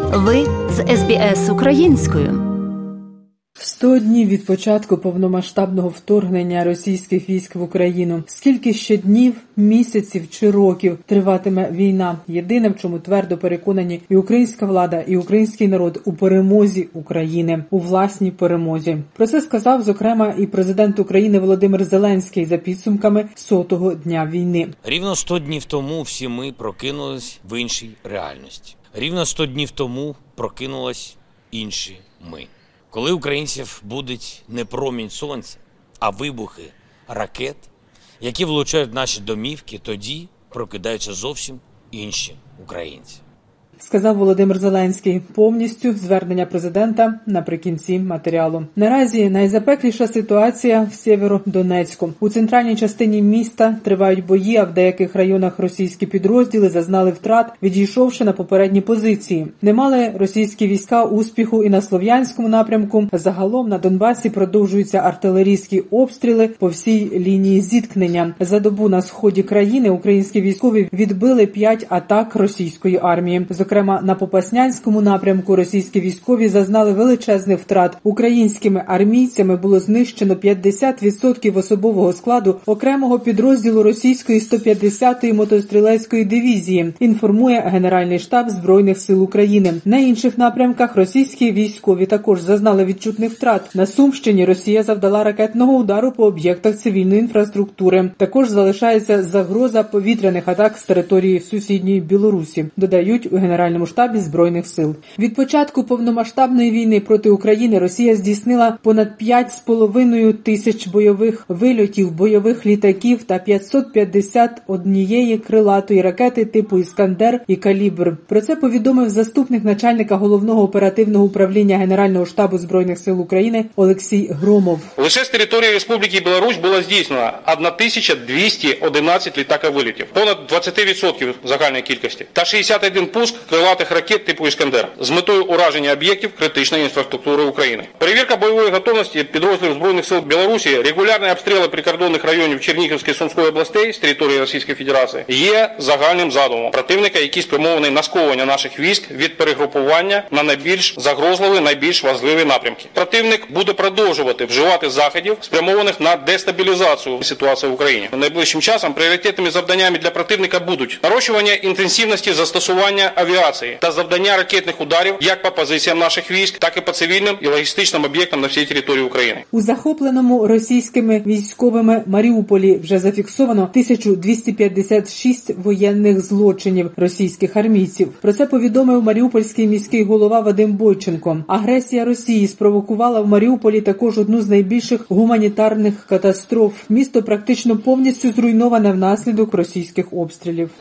Ви з СБС українською. 100 днів від початку повномасштабного вторгнення російських військ в Україну. Скільки ще днів, місяців чи років триватиме війна? Єдине, в чому твердо переконані і українська влада, і український народ у перемозі України, у власній перемозі. Про це сказав, зокрема, і президент України Володимир Зеленський за підсумками 100-го дня війни. Рівно 100 днів тому всі ми прокинулись в іншій реальності. Рівно 100 днів тому прокинулись інші ми. Коли українців будить не промінь сонця, а вибухи ракет, які влучають в наші домівки, тоді прокидаються зовсім інші українці. Сказав Володимир Зеленський. Повністю звернення президента наприкінці матеріалу. Наразі найзапекліша ситуація в Сєвєродонецьку. У центральній частині міста тривають бої, а в деяких районах російські підрозділи зазнали втрат, відійшовши на попередні позиції. Не мали російські війська успіху і на Слов'янському напрямку. Загалом на Донбасі продовжуються артилерійські обстріли по всій лінії зіткнення. За добу на сході країни українські військові відбили 5 атак російської армії. Зокрема, на Попаснянському напрямку російські військові зазнали величезних втрат. Українськими армійцями було знищено 50% особового складу окремого підрозділу російської 150-ї мотострілецької дивізії, інформує Генеральний штаб Збройних сил України. На інших напрямках російські військові також зазнали відчутних втрат. На Сумщині Росія завдала ракетного удару по об'єктах цивільної інфраструктури. Також залишається загроза повітряних атак з території сусідньої Білорусі, додають у Генеральному штабі Збройних сил. Від початку повномасштабної війни проти України Росія здійснила понад 5,5 тисяч бойових вильотів, бойових літаків та 551 крилатої ракети типу «Іскандер» і «Калібр». Про це повідомив заступник начальника Головного оперативного управління Генерального штабу Збройних сил України Олексій Громов. Лише з території Республіки Білорусь було здійснено 1211 літаковильотів, понад 20% загальної кількості, та 61 пуск крилатих ракет типу «Іскандер» з метою ураження об'єктів критичної інфраструктури України. Перевірка бойової готовності підрозділів Збройних сил Білорусі, регулярні обстріли прикордонних районів Чернігівської, Сумської областей з території Російської Федерації є загальним задумом противника, який спрямований на сковування наших військ від перегрупування на найбільш загрозливі, найбільш важливі напрямки. Противник буде продовжувати вживати заходів, спрямованих на дестабілізацію ситуації в Україні. Найближчим часом пріоритетними завданнями для противника будуть нарощування інтенсивності застосування авіації та завдання ракетних ударів як по позиціям наших військ, так і по цивільним і логістичним об'єктам на всій території України. У захопленому російськими військовими Маріуполі вже зафіксовано 1256 воєнних злочинів російських армійців. Про це повідомив маріупольський міський голова Вадим Бойченко. Агресія Росії спровокувала в Маріуполі також одну з найбільших гуманітарних катастроф. Місто практично повністю зруйноване внаслідок російських обстрілів.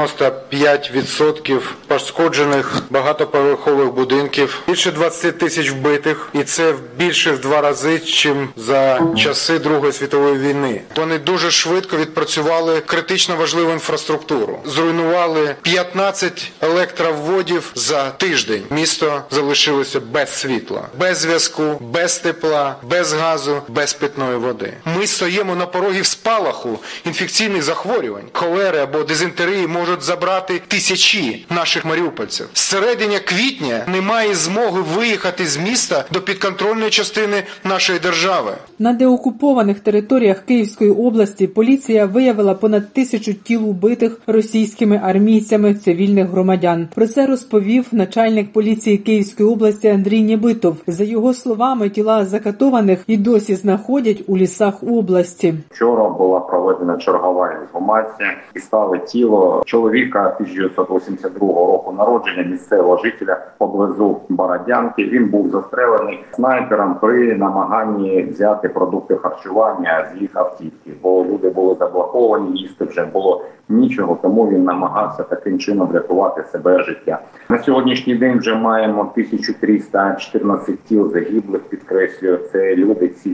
95% пошкоджених багатоповерхових будинків, більше 20 тисяч вбитих, і це більше в 2 рази, чим за часи Другої світової війни. Вони дуже швидко відпрацювали критично важливу інфраструктуру. Зруйнували 15 електроводів за тиждень. Місто залишилося без світла, без зв'язку, без тепла, без газу, без питної води. Ми стоїмо на порозі спалаху інфекційних захворювань. Холери або дизентерії можуть забрати тисячі наших маріупольців. З середини квітня немає змоги виїхати з міста до підконтрольної частини нашої держави. На деокупованих територіях Київської області поліція виявила понад 1000 тіл убитих російськими армійцями цивільних громадян. Про це розповів начальник поліції Київської області Андрій Нєбитов. За його словами, тіла закатованих і досі знаходять у лісах області. Вчора була проведена чергова інформація і стало тіло чоловіка 1982 року народження, місцевого жителя поблизу Бородянки. Він був застрелений снайпером при намаганні взяти продукти харчування з їх автівки, бо люди були заблоковані, їсти вже було нічого, тому він намагався таким чином врятувати себе життя. На сьогоднішній день вже маємо 1314 тіл загиблих, підкреслюю, це люди цивільні.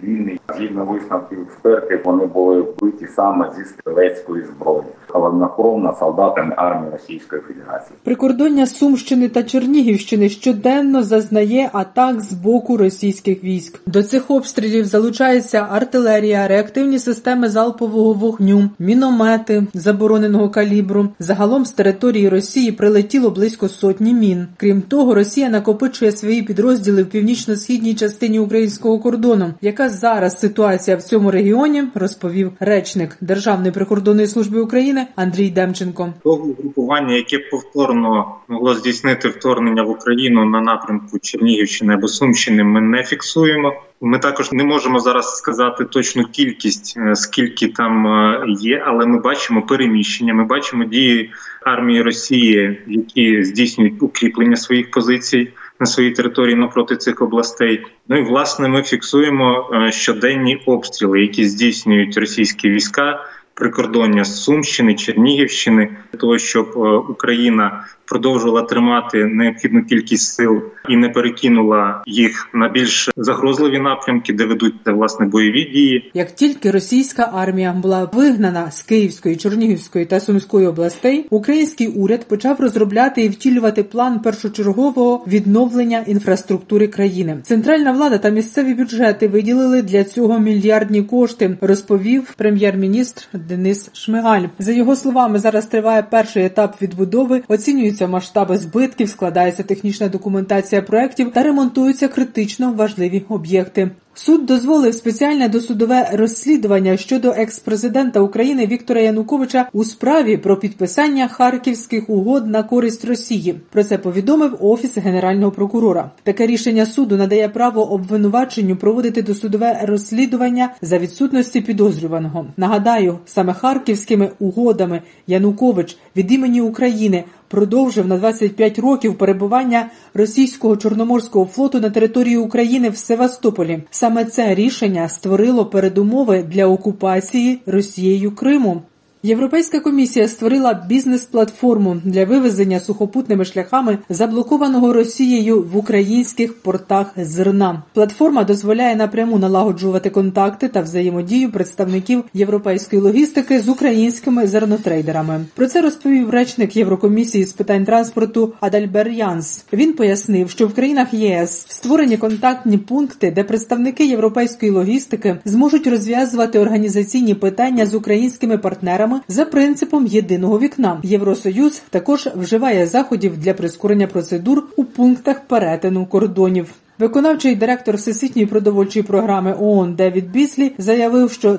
Згідно висновків експертів, вони були вбиті саме зі стрілецької зброї, хладнокровно солдатами армії Російської Федерації. Прикордоння Сумщини та Чернігівщини щоденно зазнає атак з боку російських військ. До цих обстрілів залучається артилерія, реактивні системи залпового вогню, міномети забороненого калібру. Загалом з території Росії прилетіло близько сотні мін. Крім того, Росія накопичує свої підрозділи в північно-східній частині українського кордону. Яка зараз ситуація в цьому регіоні, розповів речник Державної прикордонної служби України Андрій Демченко. Того угрупування, яке повторно могло здійснити вторгнення в Україну на напрямку Чернігівщини або Сумщини, ми не фіксуємо. Ми також не можемо зараз сказати точну кількість, скільки там є, але ми бачимо переміщення, ми бачимо дії армії Росії, які здійснюють укріплення своїх позицій на своїй території навпроти цих областей. Ну і, власне, ми фіксуємо щоденні обстріли, які здійснюють російські війська, прикордоння Сумщини, Чернігівщини, для того, щоб Україна продовжувала тримати необхідну кількість сил і не перекинула їх на більш загрозливі напрямки, де ведуться, власне, бойові дії. Як тільки російська армія була вигнана з Київської, Чернігівської та Сумської областей, український уряд почав розробляти і втілювати план першочергового відновлення інфраструктури країни. Центральна влада та місцеві бюджети виділили для цього мільярдні кошти, розповів прем'єр-міністр Денис Шмигаль. За його словами, зараз триває перший етап відбудови, оцінюються масштаби збитків, складається технічна документація проєктів та ремонтуються критично важливі об'єкти. Суд дозволив спеціальне досудове розслідування щодо екс-президента України Віктора Януковича у справі про підписання Харківських угод на користь Росії. Про це повідомив Офіс Генерального прокурора. Таке рішення суду надає право обвинуваченню проводити досудове розслідування за відсутності підозрюваного. Нагадаю, саме Харківськими угодами Янукович від імені України продовжив на 25 років перебування російського Чорноморського флоту на території України в Севастополі. Саме це рішення створило передумови для окупації Росією Криму. Європейська комісія створила бізнес-платформу для вивезення сухопутними шляхами заблокованого Росією в українських портах зерна. Платформа дозволяє напряму налагоджувати контакти та взаємодію представників європейської логістики з українськими зернотрейдерами. Про це розповів речник Єврокомісії з питань транспорту Адальбер Янс. Він пояснив, що в країнах ЄС створені контактні пункти, де представники європейської логістики зможуть розв'язувати організаційні питання з українськими партнерами за принципом єдиного вікна. Євросоюз також вживає заходів для прискорення процедур у пунктах перетину кордонів. Виконавчий директор Всесвітньої продовольчої програми ООН Девід Біслі заявив, що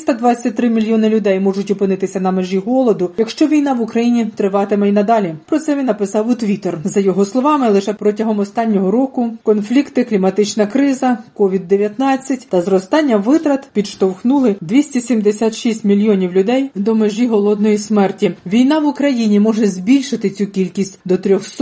323 мільйони людей можуть опинитися на межі голоду, якщо війна в Україні триватиме й надалі. Про це він написав у Твіттер. За його словами, лише протягом останнього року конфлікти, кліматична криза, COVID-19 та зростання витрат підштовхнули 276 мільйонів людей до межі голодної смерті. Війна в Україні може збільшити цю кількість до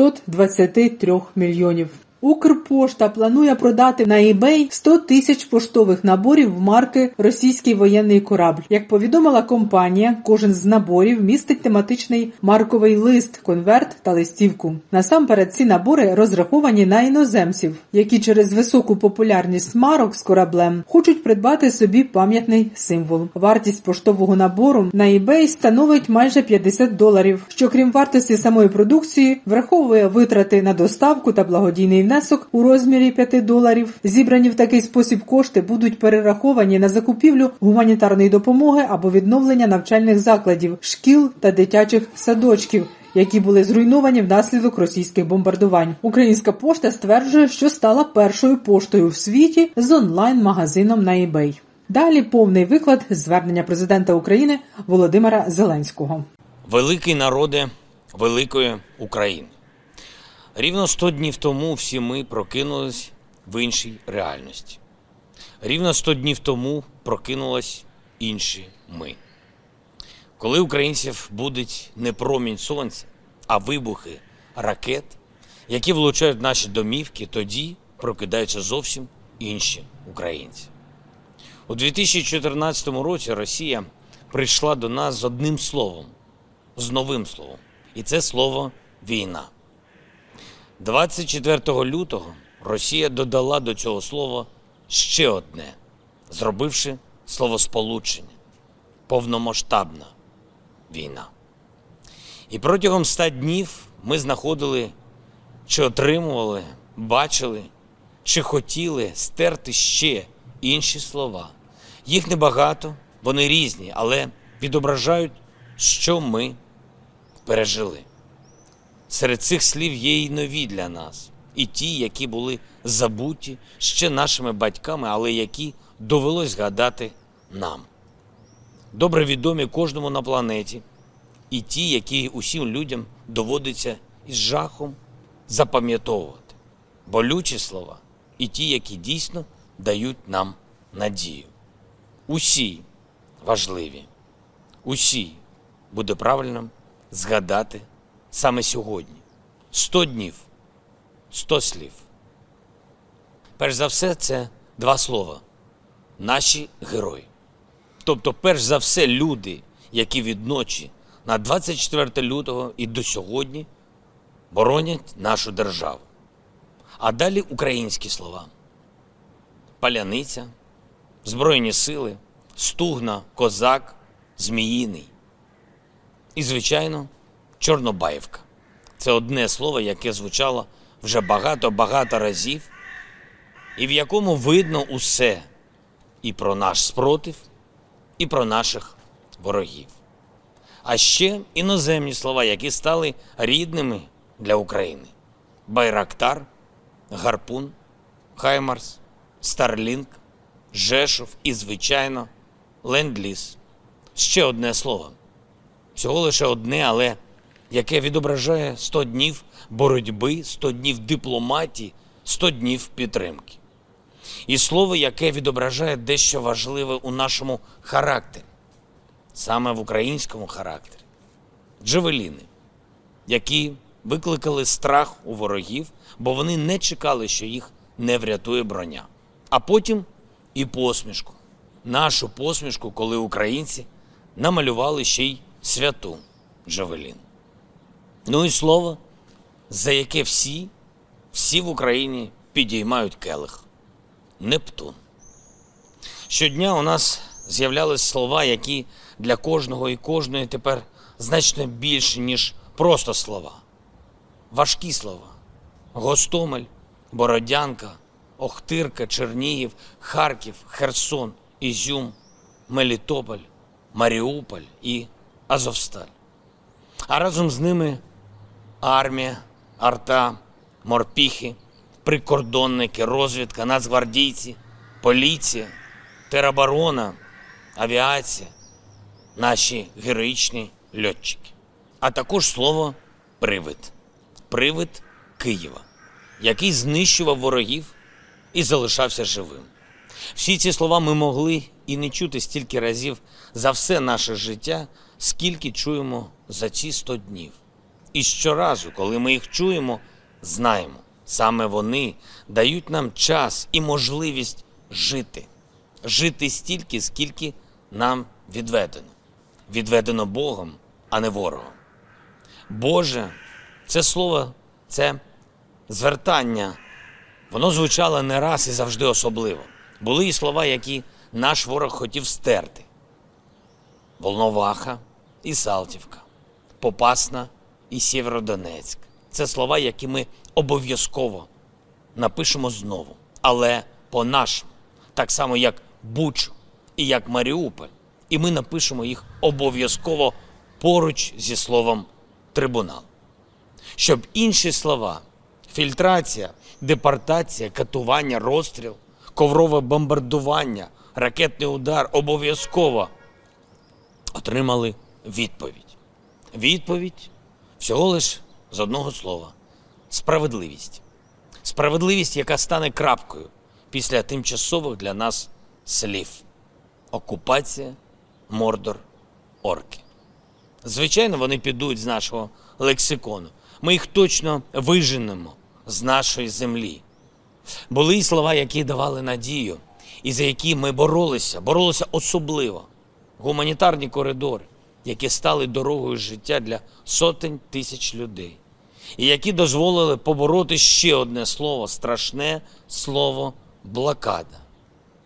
323 мільйонів. Укрпошта планує продати на eBay 100 тисяч поштових наборів марки «Російський воєнний корабль». Як повідомила компанія, кожен з наборів містить тематичний марковий лист, конверт та листівку. Насамперед, ці набори розраховані на іноземців, які через високу популярність марок з кораблем хочуть придбати собі пам'ятний символ. Вартість поштового набору на eBay становить майже $50, що крім вартості самої продукції, враховує витрати на доставку та благодійний внесок у розмірі $5. Зібрані в такий спосіб кошти будуть перераховані на закупівлю гуманітарної допомоги або відновлення навчальних закладів, шкіл та дитячих садочків, які були зруйновані внаслідок російських бомбардувань. Українська пошта стверджує, що стала першою поштою в світі з онлайн-магазином на eBay. Далі повний виклад звернення президента України Володимира Зеленського. Великий народе великої України. Рівно 100 днів тому всі ми прокинулись в іншій реальності. Рівно 100 днів тому прокинулись інші ми. Коли українців будить не промінь сонця, а вибухи ракет, які влучають в наші домівки, тоді прокидаються зовсім інші українці. У 2014 році Росія прийшла до нас з одним словом, з новим словом. І це слово «війна». 24 лютого Росія додала до цього слова ще одне зробивши словосполучення «повномасштабна війна». І протягом 100 днів ми знаходили, чи отримували, бачили, чи хотіли стерти ще інші слова. Їх небагато, вони різні, але відображають, що ми пережили. Серед цих слів є і нові для нас, і ті, які були забуті ще нашими батьками, але які довелось згадати нам. Добре відомі кожному на планеті, і ті, які усім людям доводиться із жахом запам'ятовувати. Болючі слова і ті, які дійсно дають нам надію. Усі важливі, усі буде правильно згадати саме сьогодні. 100 днів, 100 слів. Перш за все, це 2 слова – наші герої. Тобто, перш за все, люди, які від ночі на 24 лютого і до сьогодні боронять нашу державу. А далі українські слова. Паляниця, Збройні сили, Стугна, Козак, Зміїний. І, звичайно, Чорнобаївка. Це одне слово, яке звучало вже багато-багато разів, і в якому видно усе і про наш спротив, і про наших ворогів. А ще іноземні слова, які стали рідними для України. Байрактар, Гарпун, Хаймарс, Старлінг, Жешув і, звичайно, Ленд-ліз. Ще одне слово. Всього лише одне, але яке відображає 100 днів боротьби, 100 днів дипломатії, 100 днів підтримки. І слово, яке відображає дещо важливе у нашому характері. Саме в українському характері. Джавеліни, які викликали страх у ворогів, бо вони не чекали, що їх не врятує броня. А потім і посмішку. Нашу посмішку, коли українці намалювали ще й святу Джавелін. Ну і слово, за яке всі в Україні підіймають келих. Нептун. Щодня у нас з'являлись слова, які для кожного і кожної тепер значно більше, ніж просто слова. Важкі слова. Гостомель, Бородянка, Охтирка, Чернігів, Харків, Херсон, Ізюм, Мелітополь, Маріуполь і Азовсталь. А разом з ними армія, арта, морпіхи, прикордонники, розвідка, нацгвардійці, поліція, тероборона, авіація, наші героїчні льотчики. А також слово «привид». Привид Києва, який знищував ворогів і залишався живим. Всі ці слова ми могли і не чути стільки разів за все наше життя, скільки чуємо за ці 100 днів. І щоразу, коли ми їх чуємо, знаємо, саме вони дають нам час і можливість жити. Жити стільки, скільки нам відведено. Відведено Богом, а не ворогом. Боже, це слово, це звертання. Воно звучало не раз і завжди особливо. Були і слова, які наш ворог хотів стерти. Волноваха і Салтівка, Попасна і Сєвєродонецьк. Це слова, які ми обов'язково напишемо знову. Але по-нашому. Так само, як Бучу і як Маріуполь. І ми напишемо їх обов'язково поруч зі словом «трибунал». Щоб інші слова – фільтрація, депортація, катування, розстріл, коврове бомбардування, ракетний удар – обов'язково отримали відповідь. Відповідь всього лиш з одного слова – справедливість. Справедливість, яка стане крапкою після тимчасових для нас слів. Окупація, Мордор, орки. Звичайно, вони підуть з нашого лексикону. Ми їх точно виженемо з нашої землі. Були й слова, які давали надію, і за які ми боролися особливо. Гуманітарні коридори, які стали дорогою життя для сотень тисяч людей. І які дозволили побороти ще одне слово, страшне слово блокада.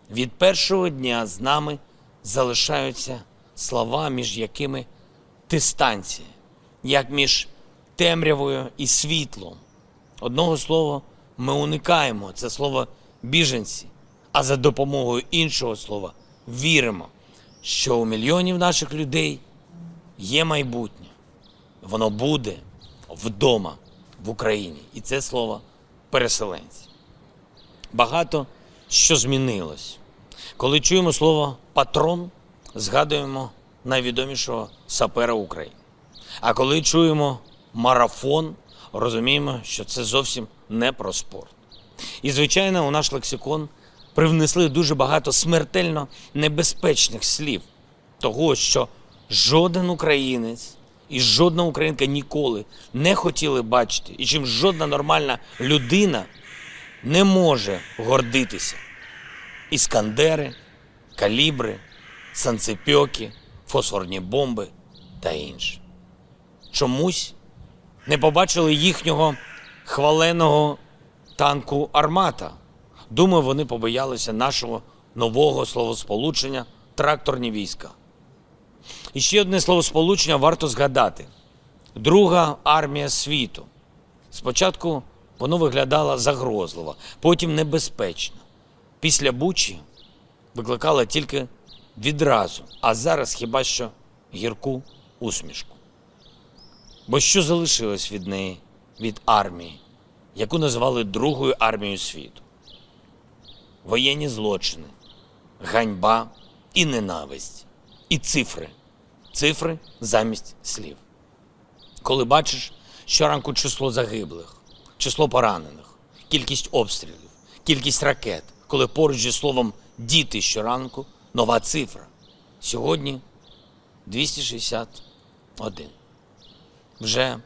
Від першого дня з нами залишаються слова, між якими дистанція, як між темрявою і світлом. Одного слова ми уникаємо – це слово «біженці», а за допомогою іншого слова віримо, що у мільйонів наших людей є майбутнє. Воно буде вдома в Україні. І це слово «переселенці». Багато що змінилось. Коли чуємо слово «патрон», згадуємо найвідомішого сапера України. А коли чуємо «марафон», розуміємо, що це зовсім не про спорт. І, звичайно, у наш лексикон привнесли дуже багато смертельно небезпечних слів. Того, що жоден українець і жодна українка ніколи не хотіли бачити, і чим жодна нормальна людина не може гордитися. Іскандери, калібри, санцепьоки, фосфорні бомби та інше. Чомусь не побачили їхнього хваленого танку «Армата». Думаю, вони побоялися нашого нового словосполучення «тракторні війська». І ще одне словосполучення варто згадати. Друга армія світу. Спочатку воно виглядало загрозливо, потім небезпечно. Після Бучі викликало тільки відразу, а зараз хіба що гірку усмішку. Бо що залишилось від неї, від армії, яку називали Другою армією світу? Воєнні злочини, ганьба і ненависть, і цифри. Цифри замість слів. Коли бачиш щоранку число загиблих, число поранених, кількість обстрілів, кількість ракет, коли поруч зі словом «діти» щоранку нова цифра. Сьогодні 261. Вже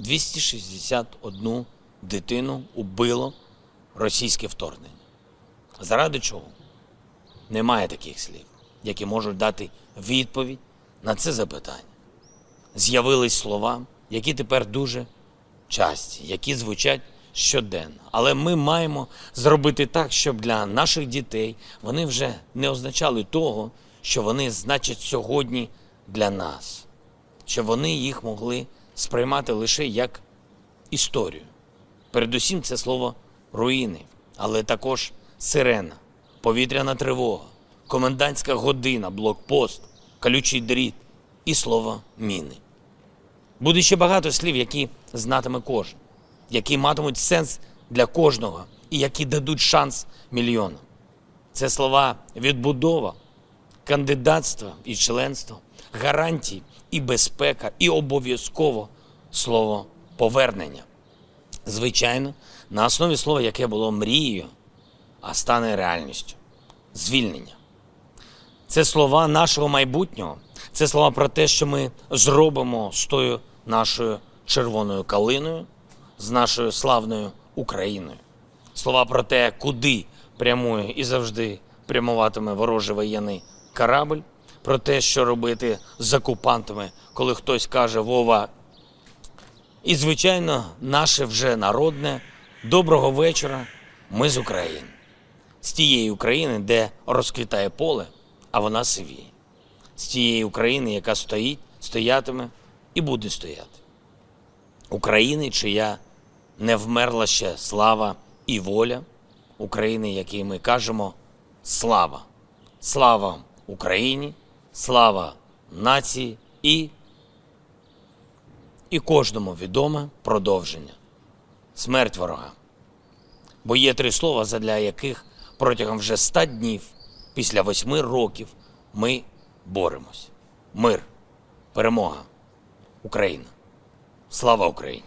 261 дитину убило російське вторгнення. Заради чого? Немає таких слів, які можуть дати відповідь на це запитання. З'явились слова, які тепер дуже часті, які звучать щоденно. Але ми маємо зробити так, щоб для наших дітей вони вже не означали того, що вони значать сьогодні для нас. Щоб вони їх могли сприймати лише як історію. Передусім це слово руїни, але також сирена, повітряна тривога, комендантська година, блокпост, колючий дріт і слово міни. Буде ще багато слів, які знатиме кожен, які матимуть сенс для кожного і які дадуть шанс мільйонам. Це слова відбудова, кандидатство і членство, гарантії і безпека, і обов'язково слово повернення. Звичайно, на основі слова, яке було мрією, а стане реальністю – звільнення. Це слова нашого майбутнього, це слова про те, що ми зробимо з тою нашою червоною калиною, з нашою славною Україною. Слова про те, куди прямує і завжди прямуватиме ворожий воєнний корабль, про те, що робити з окупантами, коли хтось каже «Вова». І, звичайно, наше вже народне «Доброго вечора, ми з України». З тієї України, де розквітає поле, а вона сивіє. З тієї України, яка стоїть, стоятиме і буде стояти. України, чия не вмерла ще слава і воля. України, якій ми кажемо «Слава». Слава Україні, слава нації і кожному відоме продовження. Смерть ворога. Бо є 3 слова, задля яких протягом вже 100 днів, після 8 років, ми боремось. Мир, перемога, Україна. Слава Україні!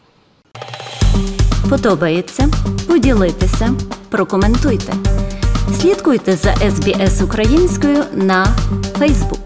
Подобається? Поділіться, прокоментуйте. Слідкуйте за SBS українською на Facebook.